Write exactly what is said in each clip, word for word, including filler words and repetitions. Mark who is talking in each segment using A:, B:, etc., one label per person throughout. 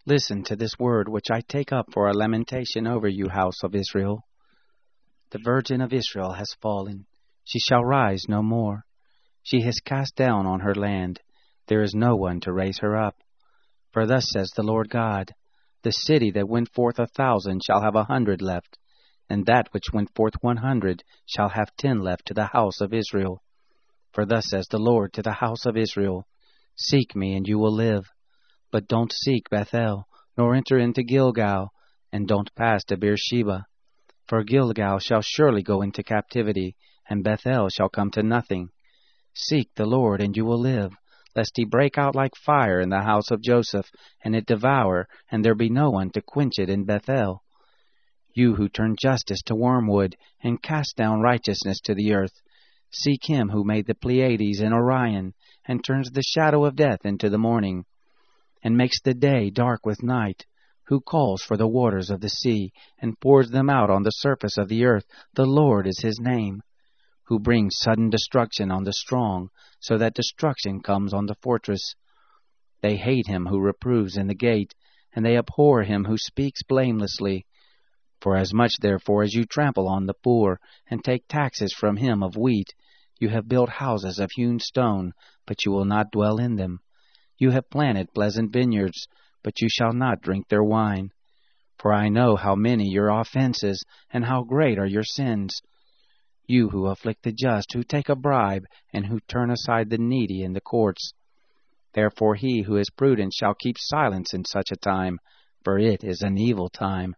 A: Listen to this word which I take up for a lamentation over you, house of Israel. The Virgin of Israel has fallen. She shall rise no more. She has cast down on her land. There is no one to raise her up. For thus says the Lord God, the city that went forth a thousand shall have a hundred left, and that which went forth one hundred shall have ten left to the house of Israel. For thus says the Lord to the house of Israel, Seek me, and you will live. But don't seek Bethel, nor enter into Gilgal, and don't pass to Beersheba. For Gilgal shall surely go into captivity, and Bethel shall come to nothing. Seek the Lord, and you will live, lest he break out like fire in the house of Joseph, and it devour, and there be no one to quench it in Bethel. You who turn justice to wormwood, and cast down righteousness to the earth, seek him who made the Pleiades and Orion, and turns the shadow of death into the morning, and makes the day dark with night, who calls for the waters of the sea, and pours them out on the surface of the earth. The Lord is his name. Who brings sudden destruction on the strong, so that destruction comes on the fortress. They hate him who reproves in the gate, and they abhor him who speaks blamelessly. For as much therefore as you trample on the poor, and take taxes from him of wheat, you have built houses of hewn stone, but you will not dwell in them. You have planted pleasant vineyards, but you shall not drink their wine. For I know how many your offenses, and how great are your sins. You who afflict the just, who take a bribe, and who turn aside the needy in the courts. Therefore he who is prudent shall keep silence in such a time, for it is an evil time.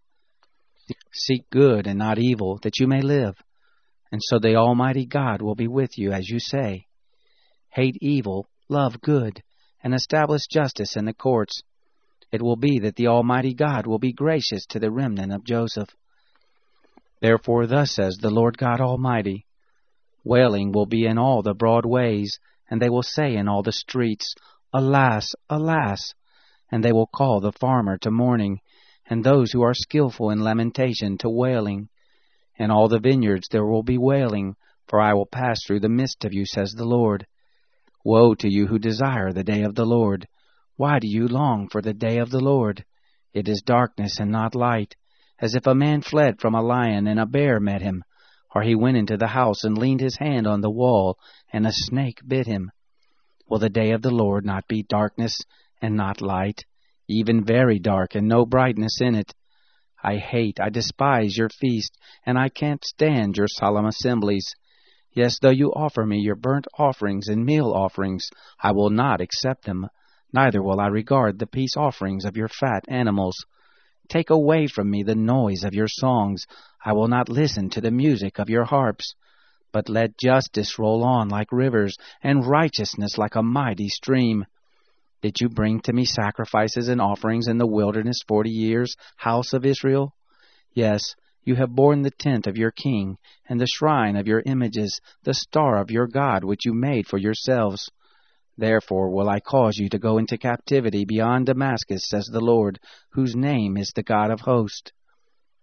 A: Seek good and not evil, that you may live, and so the Almighty God will be with you as you say. Hate evil, love good, and establish justice in the courts. It will be that the Almighty God will be gracious to the remnant of Joseph. Therefore thus says the Lord God Almighty, Wailing will be in all the broad ways, and they will say in all the streets, Alas, alas! And they will call the farmer to mourning, and those who are skillful in lamentation to wailing. In all the vineyards there will be wailing, for I will pass through the midst of you, says the Lord. Woe to you who desire the day of the Lord! Why do you long for the day of the Lord? It is darkness and not light, as if a man fled from a lion and a bear met him, or he went into the house and leaned his hand on the wall, and a snake bit him. Will the day of the Lord not be darkness and not light, even very dark and no brightness in it? I hate, I despise your feast, and I can't stand your solemn assemblies. Yes, though you offer me your burnt offerings and meal offerings, I will not accept them, neither will I regard the peace offerings of your fat animals. Take away from me the noise of your songs. I will not listen to the music of your harps. But let justice roll on like rivers, and righteousness like a mighty stream. Did you bring to me sacrifices and offerings in the wilderness forty years, house of Israel? Yes, you have borne the tent of your king, and the shrine of your images, the star of your God which you made for yourselves. Therefore will I cause you to go into captivity beyond Damascus, says the Lord, whose name is the God of hosts.